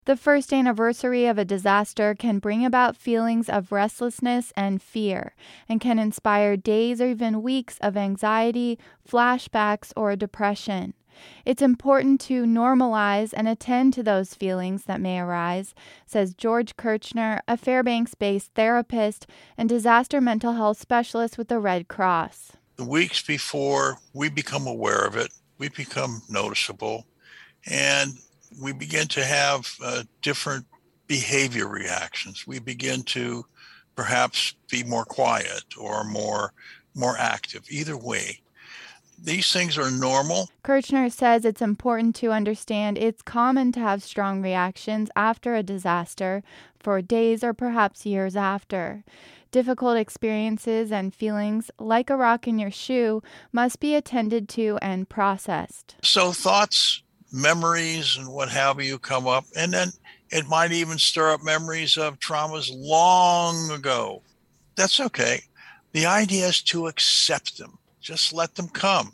The first anniversary of a disaster can bring about feelings of restlessness and fear, and can inspire days or even weeks of anxiety, flashbacks, or depression. It's important to normalize and attend to those feelings that may arise, says George Kirchner, a Fairbanks-based therapist and disaster mental health specialist with the Red Cross. The weeks before we become aware of it, we become noticeable, and we begin to have different behavior reactions. We begin to perhaps be more quiet or more active. Either way, these things are normal. Kirchner says it's important to understand it's common to have strong reactions after a disaster for days or perhaps years after. Difficult experiences and feelings, like a rock in your shoe, must be attended to and processed. So thoughts, memories, and what have you come up, and then it might even stir up memories of traumas long ago. That's okay. The idea is to accept them. Just let them come.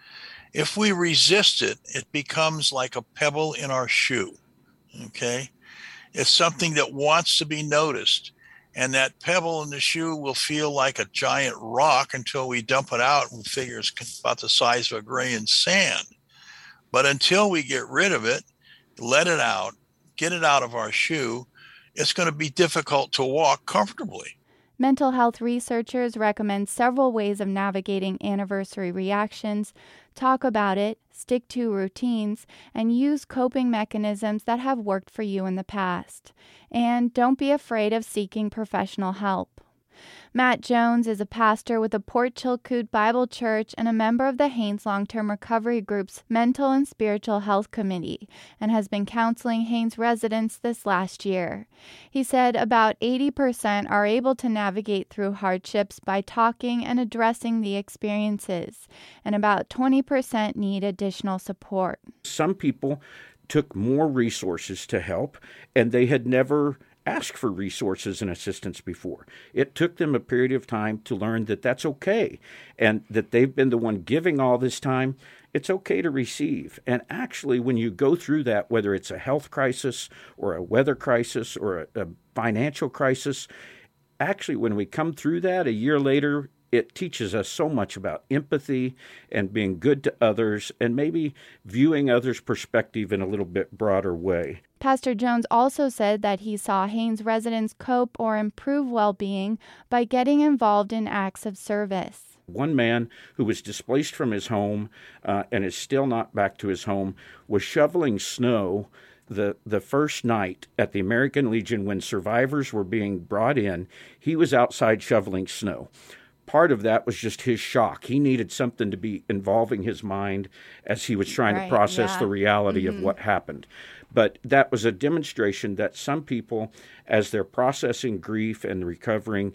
If we resist it, it becomes like a pebble in our shoe, okay? It's something that wants to be noticed, and that pebble in the shoe will feel like a giant rock until we dump it out and figure it's about the size of a grain of sand. But until we get rid of it, let it out, get it out of our shoe, it's going to be difficult to walk comfortably. Mental health researchers recommend several ways of navigating anniversary reactions. Talk about it, stick to routines, and use coping mechanisms that have worked for you in the past. And don't be afraid of seeking professional help. Matt Jones is a pastor with the Port Chilkoot Bible Church and a member of the Haines Long-Term Recovery Group's Mental and Spiritual Health Committee, and has been counseling Haines residents this last year. He said about 80% are able to navigate through hardships by talking and addressing the experiences, and about 20% need additional support. Some people took more resources to help, and they had never ask for resources and assistance before. It took them a period of time to learn that that's okay, and that they've been the one giving all this time. It's okay to receive. And actually, when you go through that, whether it's a health crisis or a weather crisis or a financial crisis, actually, when we come through that a year later, it teaches us so much about empathy and being good to others and maybe viewing others' perspective in a little bit broader way. Pastor Jones also said that he saw Haines residents cope or improve well-being by getting involved in acts of service. One man who was displaced from his home and is still not back to his home was shoveling snow the first night at the American Legion when survivors were being brought in. He was outside shoveling snow. Part of that was just his shock. He needed something to be involving his mind as he was trying to process the reality of what happened. But that was a demonstration that some people, as they're processing grief and recovering,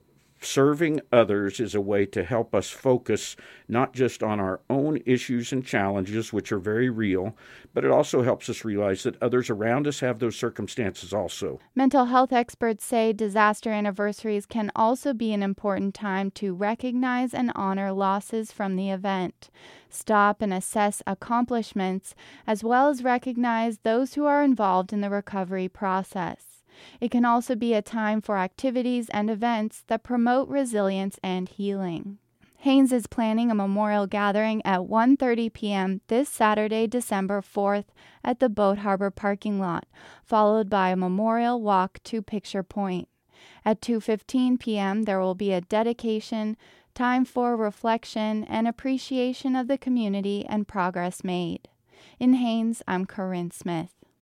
serving others is a way to help us focus not just on our own issues and challenges, which are very real, but it also helps us realize that others around us have those circumstances also. Mental health experts say disaster anniversaries can also be an important time to recognize and honor losses from the event, stop and assess accomplishments, as well as recognize those who are involved in the recovery process. It can also be a time for activities and events that promote resilience and healing. Haines is planning a memorial gathering at 1:30 p.m. this Saturday, December 4th at the Boat Harbor parking lot, followed by a memorial walk to Picture Point. At 2:15 p.m. there will be a dedication, time for reflection and appreciation of the community and progress made. In Haines, I'm Corinne Smith.